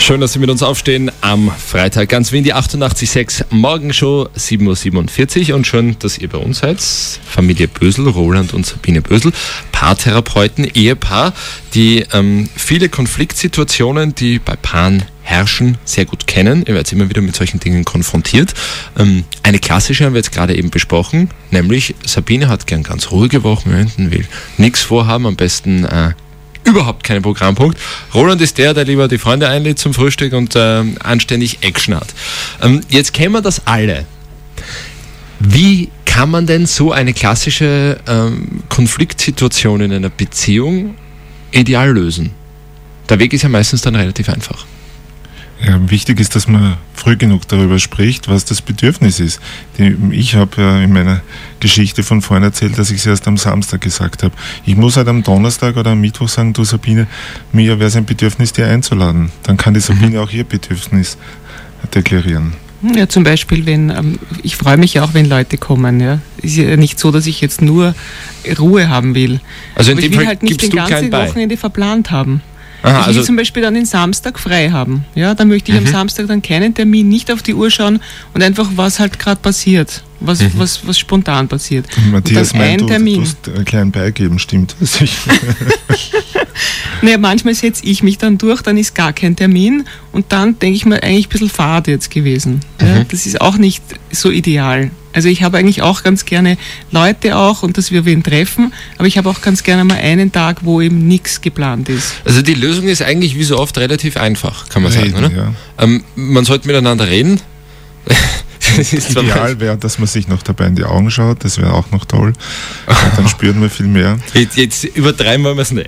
Schön, dass Sie mit uns aufstehen am Freitag. Ganz wie in die 88.6 Morgenshow 7.47 Uhr. Und schön, dass ihr bei uns seid. Familie Bösel, Roland und Sabine Bösel, Paartherapeuten, Ehepaar, die viele Konfliktsituationen, die bei Paaren herrschen, sehr gut kennen. Ihr werdet immer wieder mit solchen Dingen konfrontiert. Eine klassische haben wir jetzt gerade eben besprochen, nämlich Sabine hat gern ganz ruhige Wochenenden, will nichts vorhaben, am besten überhaupt keinen Programmpunkt. Roland ist der lieber die Freunde einlädt zum Frühstück und anständig Action hat. Jetzt kennen wir das alle. Wie kann man denn so eine klassische Konfliktsituation in einer Beziehung ideal lösen? Der Weg ist ja meistens dann relativ einfach. Ja, wichtig ist, dass man früh genug darüber spricht, was das Bedürfnis ist. Ich habe ja in meiner Geschichte von vorhin erzählt, dass ich es erst am Samstag gesagt habe. Ich muss halt am Donnerstag oder am Mittwoch sagen, du Sabine, mir wäre es ein Bedürfnis, dir einzuladen. Dann kann die Sabine auch ihr Bedürfnis deklarieren. Ja, zum Beispiel, ich freue mich ja auch, wenn Leute kommen. Ja. Ist ja nicht so, dass ich jetzt nur Ruhe haben will. Also in aber dem ich will Fall halt nicht den ganzen Wochenende verplant haben. Aha, ich will zum Beispiel dann den Samstag frei haben. Ja, dann möchte ich am Samstag dann keinen Termin, nicht auf die Uhr schauen und einfach, was halt gerade passiert, was spontan passiert. Und Matthias und dann meint, ein du musst einen kleinen beigeben, stimmt das? Naja, manchmal setze ich mich dann durch, dann ist gar kein Termin und dann denke ich mir, eigentlich ein bisschen fad jetzt gewesen. Ja, das ist auch nicht so ideal. Also ich habe eigentlich auch ganz gerne Leute auch und dass wir wen treffen, aber ich habe auch ganz gerne mal einen Tag, wo eben nichts geplant ist. Also die Lösung ist eigentlich wie so oft relativ einfach, kann man sagen, oder? Ja. Man sollte miteinander reden. Ideal wäre, dass man sich noch dabei in die Augen schaut, das wäre auch noch toll. Und dann spürt man viel mehr. Jetzt übertreiben wir es nicht.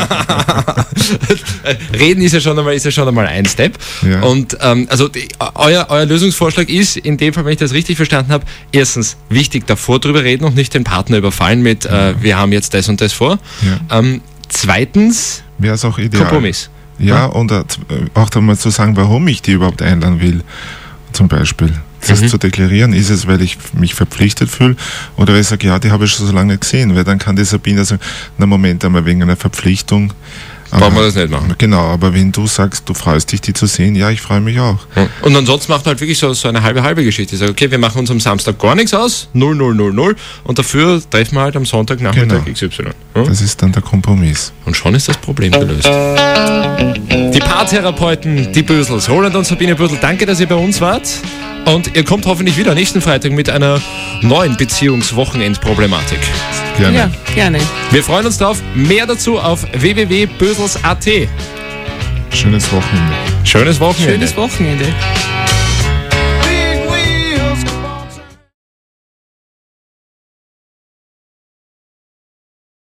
Reden ist ja schon einmal ein Step. Ja. Und euer Lösungsvorschlag ist, in dem Fall, wenn ich das richtig verstanden habe, erstens wichtig, davor drüber reden und nicht den Partner überfallen mit, wir haben jetzt das und das vor. Ja. Zweitens, wäre es auch ideal. Kompromiss. Ja, und auch dann mal zu sagen, warum ich die überhaupt einladen will, zum Beispiel. Das zu deklarieren, ist es, weil ich mich verpflichtet fühle oder weil ich sage, ja, die habe ich schon so lange gesehen, weil dann kann die Sabine sagen, na Moment einmal, wegen einer Verpflichtung. Brauchen wir das nicht machen. Genau, aber wenn du sagst, du freust dich, die zu sehen, ja, ich freue mich auch. Und ansonsten macht man halt wirklich so eine halbe Geschichte. Ich sage, okay, wir machen uns am Samstag gar nichts aus, 0 und dafür treffen wir halt am Sonntagnachmittag XY. Das ist dann der Kompromiss. Und schon ist das Problem gelöst. Die Paartherapeuten, die Bösels, Roland und Sabine Bösel, danke, dass ihr bei uns wart. Und ihr kommt hoffentlich wieder nächsten Freitag mit einer neuen Beziehungswochenendproblematik. Gerne. Ja, gerne. Wir freuen uns drauf. Mehr dazu auf www.bösels.at. Schönes Wochenende. Schönes Wochenende. Schönes Wochenende.